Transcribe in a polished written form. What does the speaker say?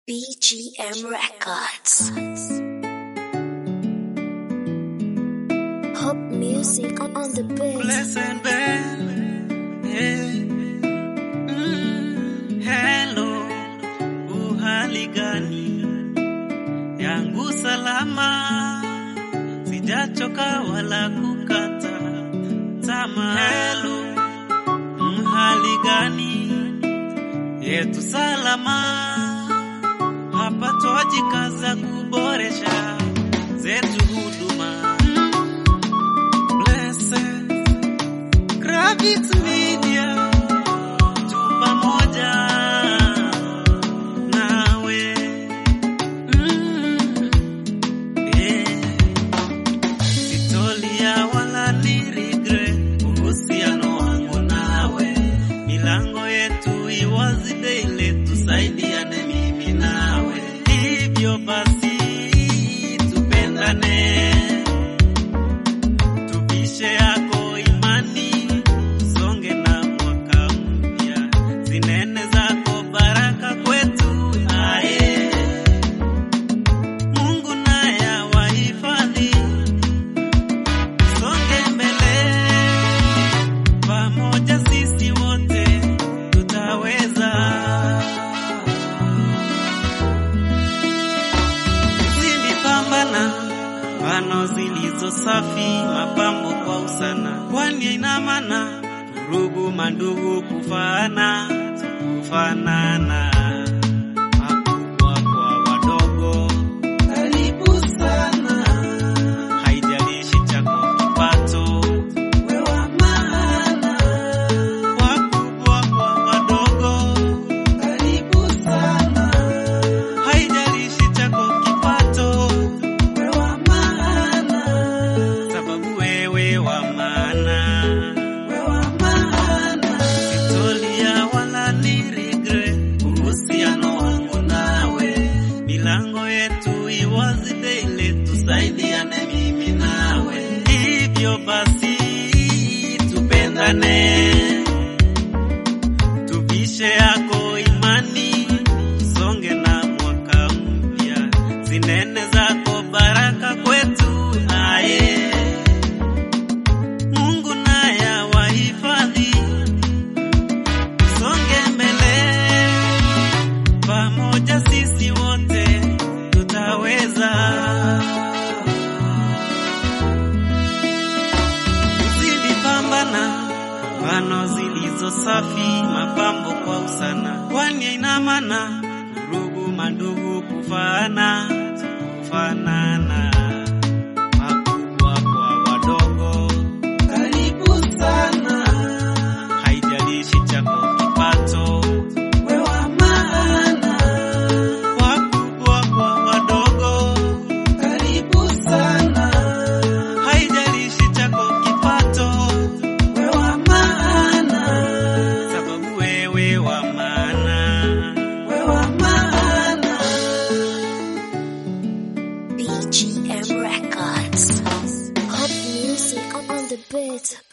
BGM Records. Hop music on the beat. Blessed band, yeah. Hello, uhali gani? Yangu salama, sijachoka wala kukata tamaa. Hello, uhali gani? Yetu salama, hapa twajikaza kuboresha zetu huduma. Blessed Gravity Media, tu pamoja nawe. Sitolia wala ni regret uhusiano wangu nawe. Milango yetu iwazi daily, tusaidiane mimi nawe. Hivyo basi tupendane, tupishe yako imani, songe na mwaka mpya, zinene zako baraka kwetu. Aye, Mungu naye awahifadhi, songe mbele pamoja, sisi wote tutaweza. Pambana pano zilizo safi, mapambo kwa usana, kwani ina maana vurugu mandugu kufanana, wakubwa kwa wadogo, karibu sana. Haijalishi chako kipato, wewe maana. Wakubwa kwa wadogo, karibu sana. Haijalishi chako kipato, milango yetu iwazi daily, tusaidiane mimi nawe. Hivyo basi tupendane, tupishe yako imani, songe na mwaka mpya, zinene zako baraka kwetu. Aye, Mungu naye awahifadhi, songe mbele pamoja, sisi wote tutaweza. Zidi pambana, pano zilizo safi, mapambo kwa usana, kwani ina maana vurugu mandugu kufanana. Wakubwa kwa wadogo, karibu sana. Haijalishi chako kipato, wewe maana. Wakubwa kwa wadogo, karibu sana. Haijalishi chako kipato, wewe maana. Sababu wewe wa maana, wewe maana. BGM Records. Hop music on the beat.